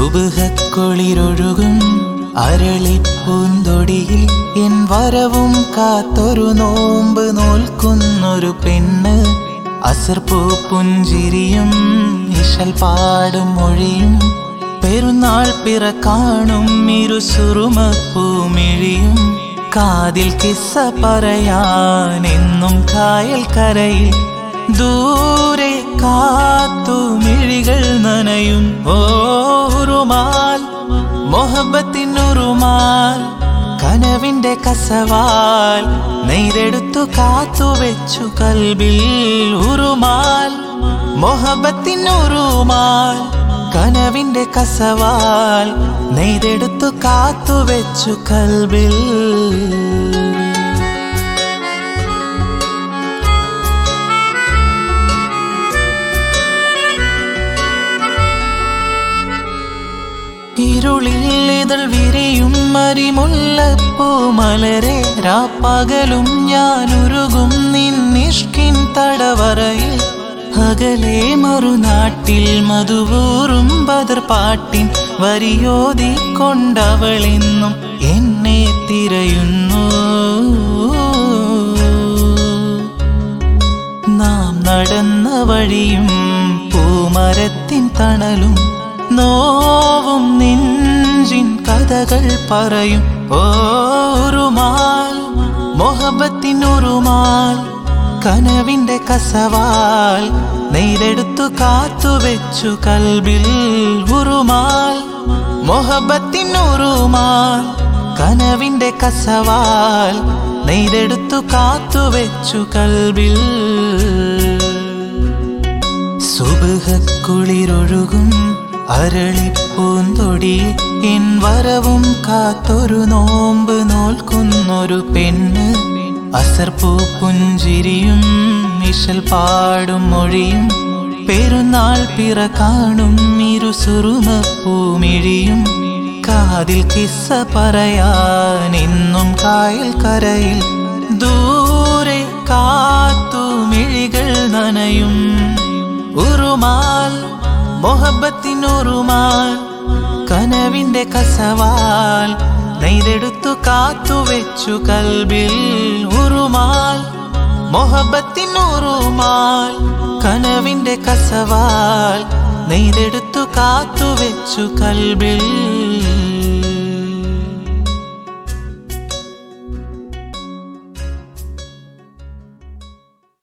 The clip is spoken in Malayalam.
സുബ്ഹക്കുളിരൊഴുകും അരളിപ്പൂന്തൊടിയിൽ എൻ വരവും കാത്തൊരു നോമ്പ് നോൽക്കുന്നൊരു പെണ്ണ്. അസർപ്പൂ പുഞ്ചിരിയും ഇശൽ പാടും മൊഴിയും പെരുന്നാൾ പിറ കാണും ഇരുസുറുമപ്പൂമിഴിയും. കാതിൽ കിസ്സ പറയാൻ എന്നും കായൽ കരയിൽ ദൂരെ കാത്തുമിഴികൾ നനയും. ഓറുമാൽ മൊഹബത്തിനുറുമാൽ കനവിന്റെ കസവാൽ നെയ്തെടുത്തു കാത്തുവെച്ചു കൽബിൽ. ഉറുമാൽ മൊഹബത്തിനുറുമാൽ കനവിന്റെ കസവാൽ നെയ്തെടുത്തു കാത്തുവെച്ചു കൽബിൽ. ഇരുളിൽ ഇതൾ വിരിയും മരിമുല്ലപ്പൂമലരെ രാപ്പകലും ഞാനുരുകും നിന്നിഷ്കിൻ തടവറയിൽ. അകലെ മറുനാട്ടിൽ മധുവൂറും ബദർപാട്ടിൻ വരിയോതിക്കൊണ്ടവളെന്നും എന്നെ തിരയുന്നു. നാം നടന്ന വഴിയും പൂമരത്തിൻ തണലും നോവും നെഞ്ചിൻ കഥകൾ പറയും. ഓറുമാൽ മൊഹബത്തിനുറുമാൽ കനവിന്റെ കസവാൽ നെയ്തെടുത്തു കാത്തുവെച്ചു കൽബിൽ. ഉറുമാൽ മൊഹബത്തിനുറുമാൽ കനവിന്റെ കസവാൽ നെയ്തെടുത്തു കാത്തുവെച്ചു കൽബിൽ. സുബ്ഹക്കുളിരൊഴുകും അരളിപ്പൂന്തൊടി എൻ വരവും കാത്തൊരു നോമ്പ് നോൽക്കുന്നൊരു പെണ്ണ്. അസർപ്പൂ പുഞ്ചിരിയും ഇശൽ പാടും മൊഴിയും പെരുന്നാൾ പിറ കാണും ഇരുസുറുമപ്പൂമിഴിയും. കാതിൽ കിസ്സ പറയാൻ എന്നും കായൽ കരയിൽ ദൂരെ കാത്തുമിഴികൾ നനയും. ഉറുമാൽ മൊഹബത്തിനുറുമാൽ കനവിന്റെ കസവാൽ നെയ്തെടുത്തു കാത്തുവെച്ചു കൽബിൽ. ഉറുമാൽ മൊഹബത്തിനുറുമാൽ കനവിന്റെ കസവാൽ നെയ്തെടുത്തു കാത്തുവെച്ചു കൽബിൽ.